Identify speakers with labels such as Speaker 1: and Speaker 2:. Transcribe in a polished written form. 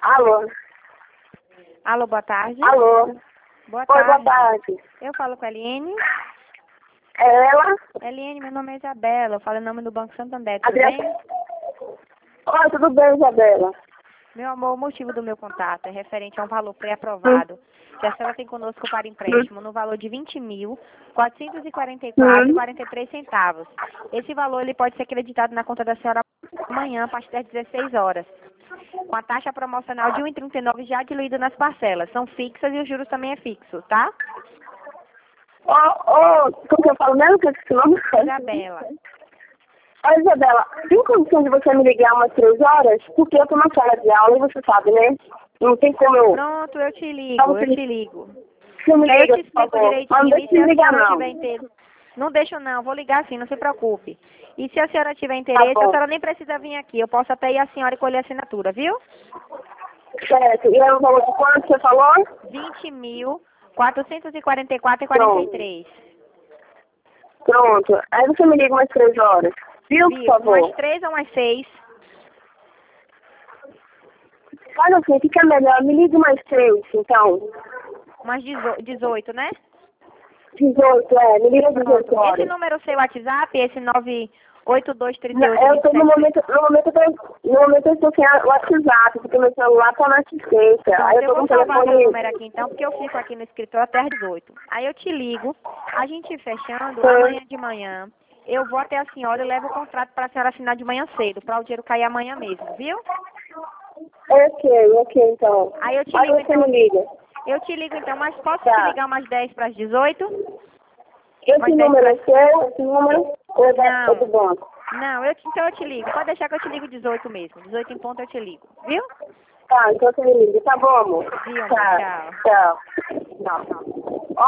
Speaker 1: Alô?
Speaker 2: Alô, boa tarde.
Speaker 1: Alô?
Speaker 2: Boa
Speaker 1: Oi,
Speaker 2: tarde.
Speaker 1: boa tarde.
Speaker 2: Eu falo com a Eliene.
Speaker 1: É ela?
Speaker 2: Eliene, meu nome é Isabela. Eu falo em nome do Banco Santander, tudo
Speaker 1: Adriana?
Speaker 2: bem?
Speaker 1: Oi, tudo bem, Isabela?
Speaker 2: Meu amor, o motivo do meu contato é referente a um valor pré-aprovado que a senhora tem conosco para empréstimo no valor de R$ 20.444,43. Esse valor ele pode ser acreditado na conta da senhora amanhã, a partir das 16 horas, com a taxa promocional de 1,39 já diluída nas parcelas. São fixas e os juros também é fixo, tá?
Speaker 1: Como que eu falo mesmo? Que eu esqueci o nome?
Speaker 2: Isabela.
Speaker 1: Oi, Isabela, tem condição de você me ligar umas 3 horas? Porque eu tô na sala de aula e você sabe, né? Não tem como eu...
Speaker 2: Pronto, eu te ligo.
Speaker 1: Você me
Speaker 2: Que aí eu
Speaker 1: liga,
Speaker 2: te
Speaker 1: por
Speaker 2: explico
Speaker 1: favor. Mas não
Speaker 2: direitinho. E
Speaker 1: deixa
Speaker 2: se
Speaker 1: me
Speaker 2: a
Speaker 1: ligar,
Speaker 2: senhora
Speaker 1: não.
Speaker 2: tiver interesse... Não deixo não, vou ligar sim, não se preocupe. E se a senhora tiver
Speaker 1: Tá
Speaker 2: interesse, a
Speaker 1: bom.
Speaker 2: senhora nem precisa vir aqui. Eu posso até ir a senhora e colher a assinatura, viu?
Speaker 1: Certo. E aí o valor de quanto você falou?
Speaker 2: 20.444,43.
Speaker 1: Pronto. Aí você me liga umas 3 horas. Viu, por
Speaker 2: Viu?
Speaker 1: favor?
Speaker 2: Umas 3 ou umas 6?
Speaker 1: Olha assim, fica melhor. Me liga mais 3, então.
Speaker 2: Umas 18, né?
Speaker 1: 18, me liga 18
Speaker 2: Pronto. Esse
Speaker 1: horas.
Speaker 2: número é o seu WhatsApp, esse
Speaker 1: Eu tô
Speaker 2: 9823827.
Speaker 1: no momento eu estou sem o WhatsApp, porque meu celular tá na assistência. Aí
Speaker 2: Pronto,
Speaker 1: eu
Speaker 2: eu
Speaker 1: tô com
Speaker 2: vou
Speaker 1: o
Speaker 2: salvar seu
Speaker 1: telefone...
Speaker 2: número aqui então, porque eu fico aqui no escritório até às 18. Aí eu te ligo, a gente fechando amanhã de manhã. Eu vou até a senhora e levo o contrato para a senhora assinar de manhã cedo, para o dinheiro cair amanhã mesmo, viu?
Speaker 1: Ok, então.
Speaker 2: Aí eu te
Speaker 1: Aí
Speaker 2: ligo
Speaker 1: você
Speaker 2: então.
Speaker 1: me liga.
Speaker 2: Eu te ligo então, mas posso te
Speaker 1: Tá.
Speaker 2: ligar umas 10 para as 18?
Speaker 1: Esse
Speaker 2: Umas 10
Speaker 1: número
Speaker 2: para...
Speaker 1: é seu? Esse número? Ou é do
Speaker 2: Não,
Speaker 1: banco?
Speaker 2: não, então eu te ligo. Pode deixar que eu te ligo 18 mesmo. 18 em ponto eu te ligo, viu?
Speaker 1: Tá, então você me liga. Tá bom, amor.
Speaker 2: Viu, amor?
Speaker 1: Tá.
Speaker 2: Tchau.
Speaker 1: Tchau. Tchau.